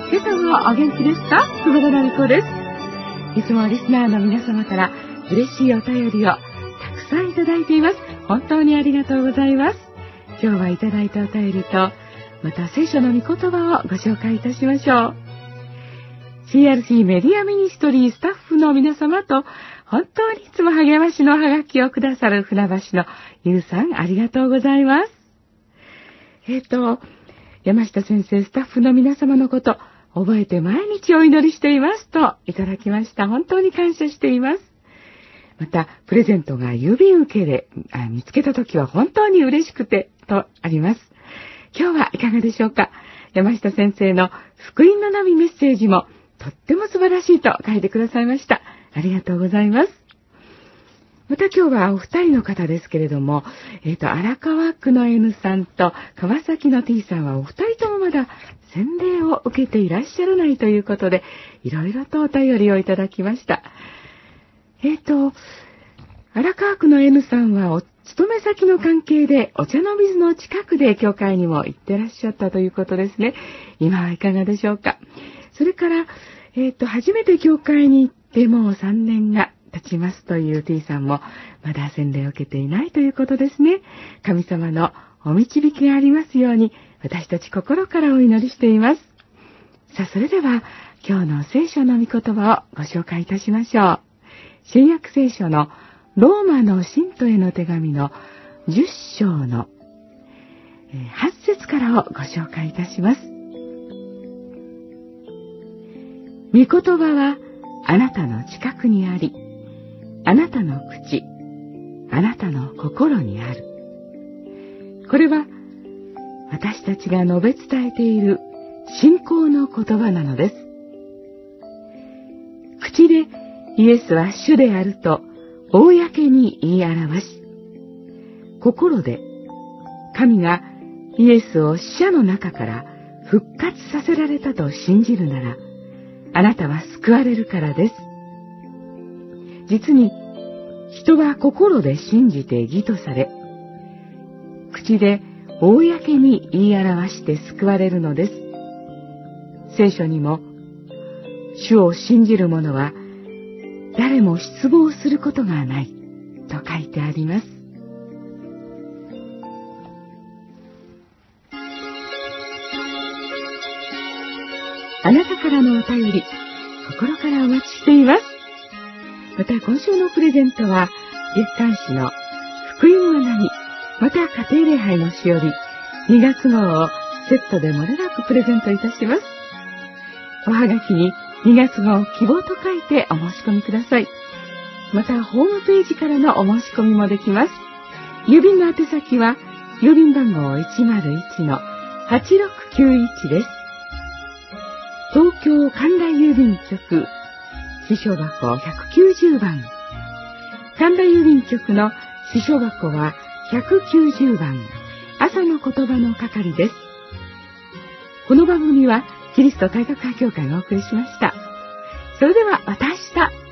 今朝はお元気ですか？久保田奈美子です。いつもリスナーの皆様から嬉しいお便りをたくさんいただいています。本当にありがとうございます。今日はいただいたお便りと、また聖書の御言葉をご紹介いたしましょう。CRC メディアミニストリースタッフの皆様と、本当にいつも励ましのハガキをくださる船橋のゆうさん、ありがとうございます。山下先生、スタッフの皆様のこと、覚えて毎日お祈りしていますといただきました。本当に感謝しています。また、プレゼントが郵便受けで見つけたときは本当に嬉しくてとあります。今日はいかがでしょうか？山下先生の福音の波メッセージもとっても素晴らしいと書いてくださいました。ありがとうございます。また今日はお二人の方ですけれども、荒川区の N さんと川崎の T さんはお二人ともまだ洗礼を受けていらっしゃらないということで、いろいろとお便りをいただきました。荒川区の N さんはお勤め先の関係でお茶の水の近くで教会にも行ってらっしゃったということですね。今はいかがでしょうか？それから、初めて教会に行ってもう3年が経ちますという T さんもまだ洗礼を受けていないということですね。神様のお導きがありますように、私たち心からお祈りしています。さあ、それでは今日の聖書の御言葉をご紹介いたしましょう。新約聖書のローマの信徒への手紙の10章の8節からをご紹介いたします。御言葉はあなたの近くにあり、あなたの口、あなたの心にある。これは私たちが述べ伝えている信仰の言葉なのです。口でイエスは主であると公に言い表し、心で神がイエスを死者の中から復活させられたと信じるなら、あなたは救われるからです。実に、人は心で信じて義とされ、口で公に言い表して救われるのです。聖書にも、主を信じる者は、誰も失望することがないと書いてあります。あなたからのお便り、心からお待ちしています。また今週のプレゼントは、月刊誌の福音の波、また家庭礼拝のしおり、2月号をセットで漏れなくプレゼントいたします。おはがきに2月号希望と書いてお申し込みください。またホームページからのお申し込みもできます。郵便の宛先は郵便番号 101-8691 です。東京神田郵便局支所箱190番。神田郵便局の支所箱は190番。朝の言葉の係です。この番組はキリスト改革派教会がお送りしました。それではまた明日。